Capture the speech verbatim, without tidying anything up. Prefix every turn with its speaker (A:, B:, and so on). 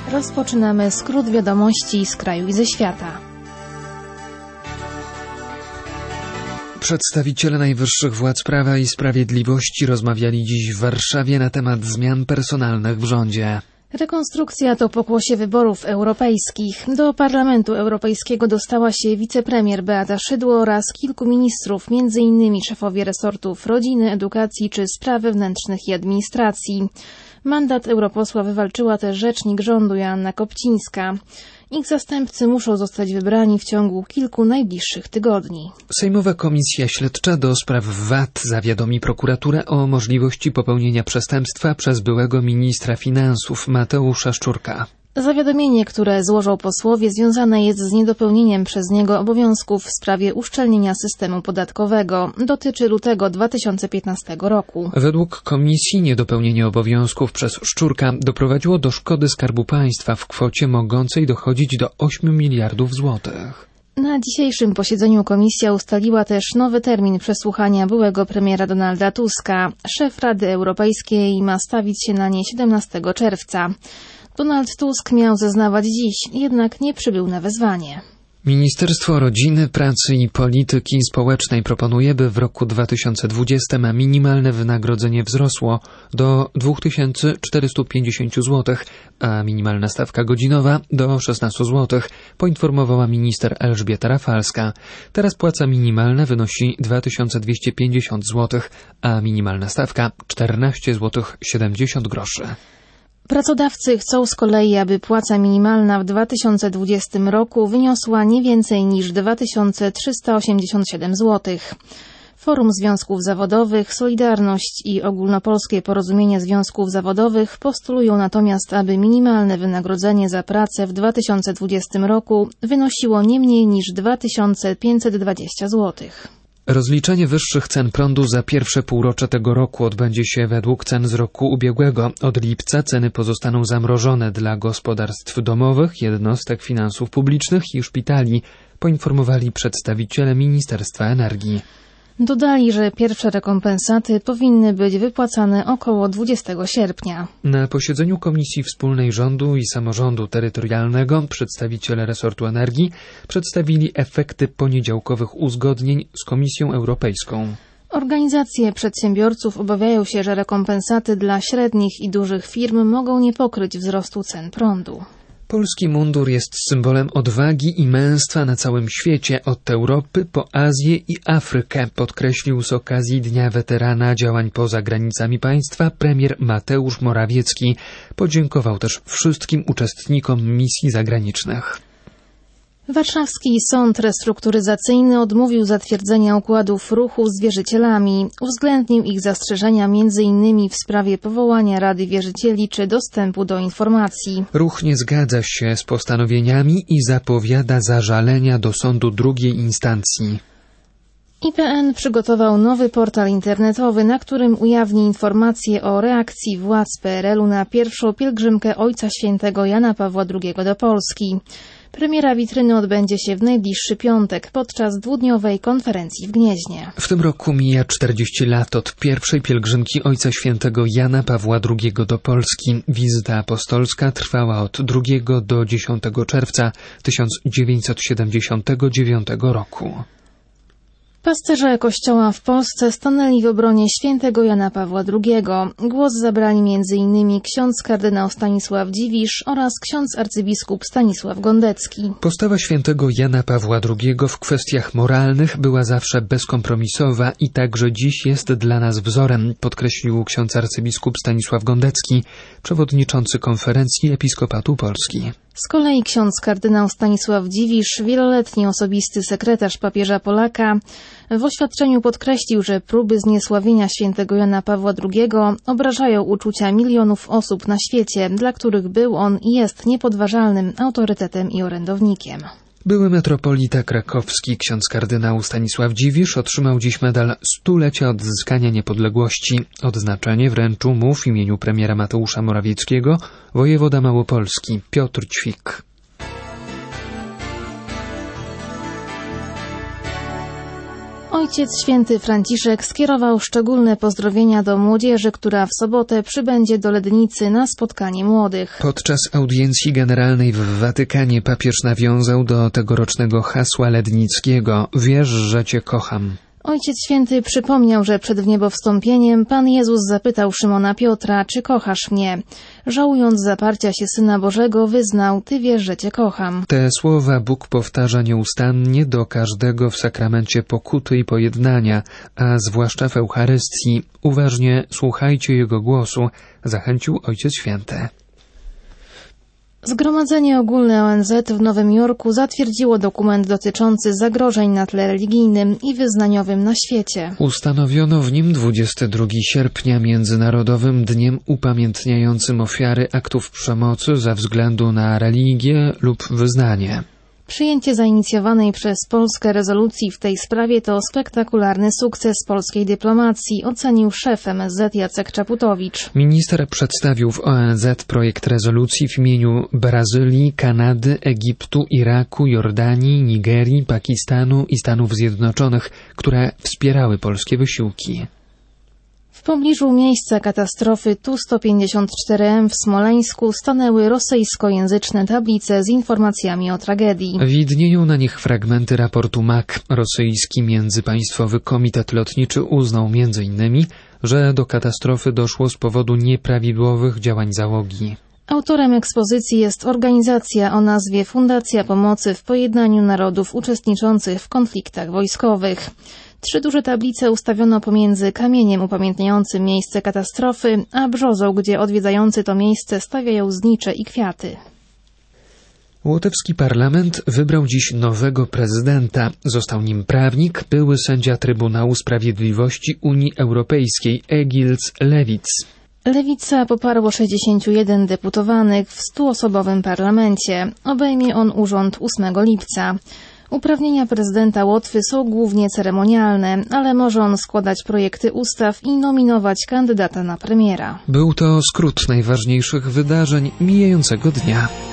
A: Rozpoczynamy skrót wiadomości z kraju i ze świata.
B: Przedstawiciele najwyższych władz Prawa i Sprawiedliwości rozmawiali dziś w Warszawie na temat zmian personalnych w rządzie.
A: Rekonstrukcja to pokłosie wyborów europejskich. Do Parlamentu Europejskiego dostała się wicepremier Beata Szydło oraz kilku ministrów, między innymi szefowie resortów rodziny, edukacji czy spraw wewnętrznych i administracji. Mandat europosła wywalczyła też rzecznik rządu Joanna Kopcińska. Ich zastępcy muszą zostać wybrani w ciągu kilku najbliższych tygodni.
B: Sejmowa Komisja Śledcza do spraw V A T zawiadomi prokuraturę o możliwości popełnienia przestępstwa przez byłego ministra finansów Mateusza Szczurka.
A: Zawiadomienie, które złożą posłowie, związane jest z niedopełnieniem przez niego obowiązków w sprawie uszczelnienia systemu podatkowego. Dotyczy lutego dwa tysiące piętnastego roku.
B: Według komisji niedopełnienie obowiązków przez Szczurka doprowadziło do szkody Skarbu Państwa w kwocie mogącej dochodzić do ośmiu miliardów złotych.
A: Na dzisiejszym posiedzeniu komisja ustaliła też nowy termin przesłuchania byłego premiera Donalda Tuska. Szef Rady Europejskiej ma stawić się na nie siedemnastego czerwca. Donald Tusk miał zeznawać dziś, jednak nie przybył na wezwanie.
B: Ministerstwo Rodziny, Pracy i Polityki Społecznej proponuje, by w roku dwa tysiące dwudziestym minimalne wynagrodzenie wzrosło do dwa tysiące czterysta pięćdziesiąt złotych, a minimalna stawka godzinowa do szesnaście złotych, poinformowała minister Elżbieta Rafalska. Teraz płaca minimalna wynosi dwa tysiące dwieście pięćdziesiąt złotych, a minimalna stawka czternaście złotych siedemdziesiąt groszy.
A: Pracodawcy chcą z kolei, aby płaca minimalna w dwa tysiące dwudziestym roku wyniosła nie więcej niż dwa tysiące trzysta osiemdziesiąt siedem złotych. Forum Związków Zawodowych, Solidarność i Ogólnopolskie Porozumienie Związków Zawodowych postulują natomiast, aby minimalne wynagrodzenie za pracę w dwa tysiące dwudziestym roku wynosiło nie mniej niż dwa tysiące pięćset dwadzieścia złotych.
B: Rozliczenie wyższych cen prądu za pierwsze półrocze tego roku odbędzie się według cen z roku ubiegłego. Od lipca ceny pozostaną zamrożone dla gospodarstw domowych, jednostek finansów publicznych i szpitali, poinformowali przedstawiciele Ministerstwa Energii.
A: Dodali, że pierwsze rekompensaty powinny być wypłacane około dwudziestego sierpnia.
B: Na posiedzeniu Komisji Wspólnej Rządu i Samorządu Terytorialnego przedstawiciele resortu energii przedstawili efekty poniedziałkowych uzgodnień z Komisją Europejską.
A: Organizacje przedsiębiorców obawiają się, że rekompensaty dla średnich i dużych firm mogą nie pokryć wzrostu cen prądu.
B: Polski mundur jest symbolem odwagi i męstwa na całym świecie, od Europy po Azję i Afrykę, podkreślił z okazji Dnia Weterana Działań poza granicami państwa premier Mateusz Morawiecki. Podziękował też wszystkim uczestnikom misji zagranicznych.
A: Warszawski Sąd Restrukturyzacyjny odmówił zatwierdzenia układów ruchu z wierzycielami. Uwzględnił ich zastrzeżenia między innymi w sprawie powołania Rady Wierzycieli czy dostępu do informacji.
B: Ruch nie zgadza się z postanowieniami i zapowiada zażalenia do sądu drugiej instancji.
A: I P N przygotował nowy portal internetowy, na którym ujawni informacje o reakcji władz P R L u na pierwszą pielgrzymkę Ojca Świętego Jana Pawła drugiego do Polski. Premiera witryny odbędzie się w najbliższy piątek podczas dwudniowej konferencji w Gnieźnie.
B: W tym roku mija czterdzieści lat od pierwszej pielgrzymki Ojca Świętego Jana Pawła drugiego do Polski. Wizyta apostolska trwała od drugiego do dziesiątego czerwca tysiąc dziewięćset siedemdziesiątego dziewiątego roku.
A: Pasterze Kościoła w Polsce stanęli w obronie świętego Jana Pawła drugiego. Głos zabrali między innymi ksiądz kardynał Stanisław Dziwisz oraz ksiądz arcybiskup Stanisław Gondecki.
B: Postawa świętego Jana Pawła drugiego w kwestiach moralnych była zawsze bezkompromisowa i także dziś jest dla nas wzorem, podkreślił ksiądz arcybiskup Stanisław Gondecki, przewodniczący Konferencji Episkopatu Polski.
A: Z kolei ksiądz kardynał Stanisław Dziwisz, wieloletni osobisty sekretarz papieża Polaka, w oświadczeniu podkreślił, że próby zniesławienia świętego Jana Pawła drugiego obrażają uczucia milionów osób na świecie, dla których był on i jest niepodważalnym autorytetem i orędownikiem.
B: Były metropolita krakowski ksiądz kardynał Stanisław Dziwisz otrzymał dziś medal stulecia odzyskania niepodległości. Odznaczenie wręczył mu w imieniu premiera Mateusza Morawieckiego wojewoda małopolski Piotr Ćwik.
A: Ojciec Święty Franciszek skierował szczególne pozdrowienia do młodzieży, która w sobotę przybędzie do Lednicy na spotkanie młodych.
B: Podczas audiencji generalnej w Watykanie papież nawiązał do tegorocznego hasła lednickiego: Wierz, że Cię kocham.
A: Ojciec Święty przypomniał, że przed wniebowstąpieniem Pan Jezus zapytał Szymona Piotra: czy kochasz mnie? Żałując zaparcia się Syna Bożego, wyznał: Ty wiesz, że Cię kocham.
B: Te słowa Bóg powtarza nieustannie do każdego w sakramencie pokuty i pojednania, a zwłaszcza w Eucharystii. Uważnie słuchajcie Jego głosu, zachęcił Ojciec Święty.
A: Zgromadzenie Ogólne O N Z w Nowym Jorku zatwierdziło dokument dotyczący zagrożeń na tle religijnym i wyznaniowym na świecie.
B: Ustanowiono w nim dwudziestego drugiego sierpnia Międzynarodowym Dniem upamiętniającym ofiary aktów przemocy ze względu na religię lub wyznanie.
A: Przyjęcie zainicjowanej przez Polskę rezolucji w tej sprawie to spektakularny sukces polskiej dyplomacji, ocenił szef M S Z Jacek Czaputowicz.
B: Minister przedstawił w O N Z projekt rezolucji w imieniu Brazylii, Kanady, Egiptu, Iraku, Jordanii, Nigerii, Pakistanu i Stanów Zjednoczonych, które wspierały polskie wysiłki.
A: W pobliżu miejsca katastrofy Tu sto pięćdziesiąt cztery M w Smoleńsku stanęły rosyjskojęzyczne tablice z informacjami o tragedii.
B: Widnieją na nich fragmenty raportu M A C. Rosyjski Międzypaństwowy Komitet Lotniczy uznał między innymi, że do katastrofy doszło z powodu nieprawidłowych działań załogi.
A: Autorem ekspozycji jest organizacja o nazwie Fundacja Pomocy w Pojednaniu Narodów uczestniczących w konfliktach wojskowych. Trzy duże tablice ustawiono pomiędzy kamieniem upamiętniającym miejsce katastrofy, a brzozą, gdzie odwiedzający to miejsce stawiają znicze i kwiaty.
B: Łotewski parlament wybrał dziś nowego prezydenta. Został nim prawnik, były sędzia Trybunału Sprawiedliwości Unii Europejskiej Egils Levits.
A: Lewica poparło sześćdziesięciu jeden deputowanych w stuosobowym parlamencie. Obejmie on urząd ósmego lipca. Uprawnienia prezydenta Łotwy są głównie ceremonialne, ale może on składać projekty ustaw i nominować kandydata na premiera.
B: Był to skrót najważniejszych wydarzeń mijającego dnia.